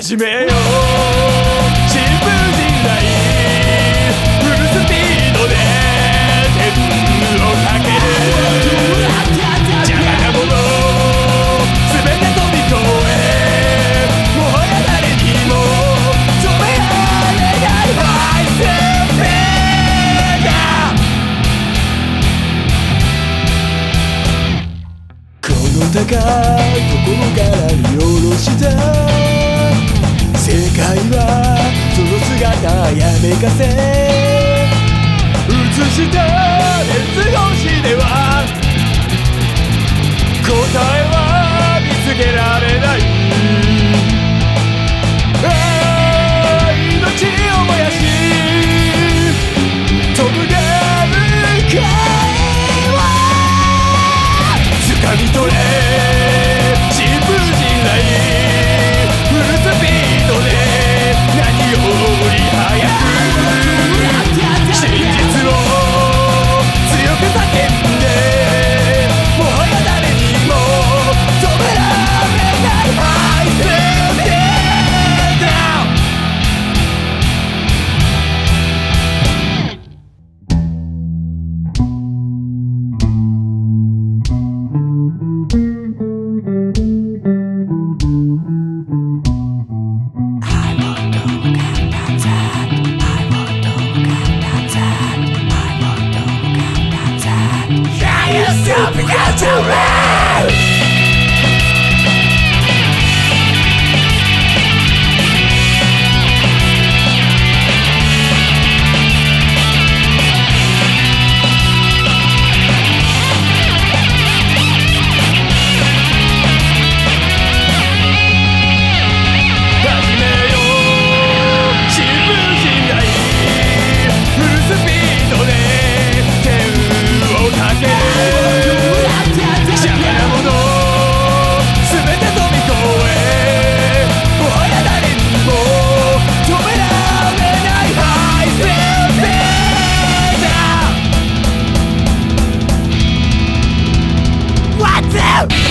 始めよう新聞陣内フルスピードで天をかける邪魔なもの全て飛び越えもはや誰にも止められないハイスピードこの高いところから見下ろした世界はその姿やめかせ映した熱越しでは答えは見つけられない命を燃やし飛ぶが向かいは掴み取れ新聞陣内Began to rage. What's up?